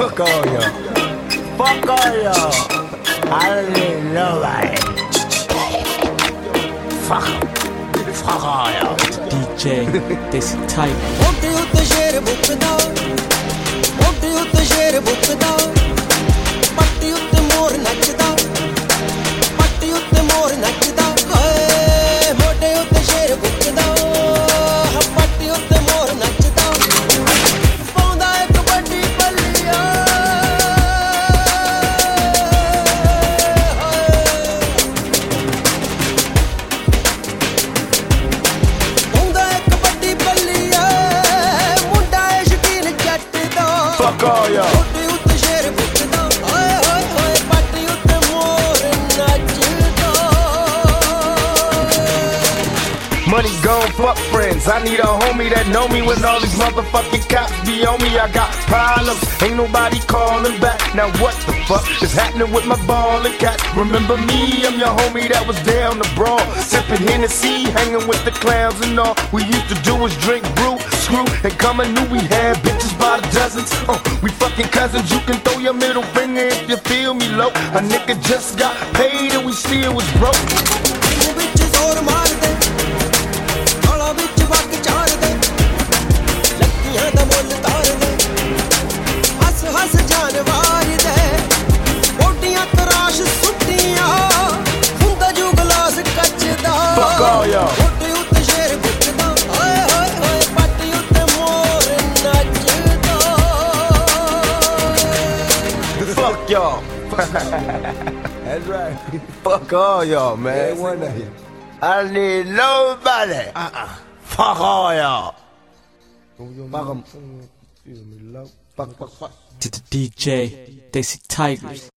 Fuck all y'all. Fuck all y'all. I don't need nobody. Fuck 'em. Fuck all y'all. DJ Desi Tiger. ਮੋਢੇ ਉੱਤੇ ਸ਼ੇਰ ਬੁੱਕਦਾ, ਮੋਢੇ ਉੱਤੇ ਸ਼ੇਰ ਬੁੱਕਦਾ, ਪੱਟੀ ਉੱਤੇ ਮੋਰ ਨੱਚਦਾ, ਪੱਟੀ ਉੱਤੇ ਮੋਰ ਨੱਚਦਾ, ਹਾਏ ਮੋਢੇ ਉੱਤੇ ਸ਼ੇਰ ਬੁੱਕਦਾ, ਪੱਟੀ ਉੱਤੇ ਮੋਰ ਨੱਚਦਾ, ਪਾਉਂਦਾ ਏ kabaddi ਬੱਲੀਆ, Fuck all y'all. Money gone, fuck friends. I need a homie that know me when all these motherfucking cops be on me. I got problems, ain't nobody calling back. Now what the fuck is happening with my ball and cat? Remember me, I'm your homie that was down the brawl, sipping Hennessy, hanging with the clowns and all. We used to do is drink brew, screw, and come and knew we had bitches by the dozens. We fucking cousins, you can throw your middle finger if you feel me low. A nigga just got paid and we still was broke. Fuck all y'all. Fuck y'all. That's right. Fuck all y'all, man. I don't need nobody. Fuck all y'all. Fuck 'em. DJ Desi Tigers.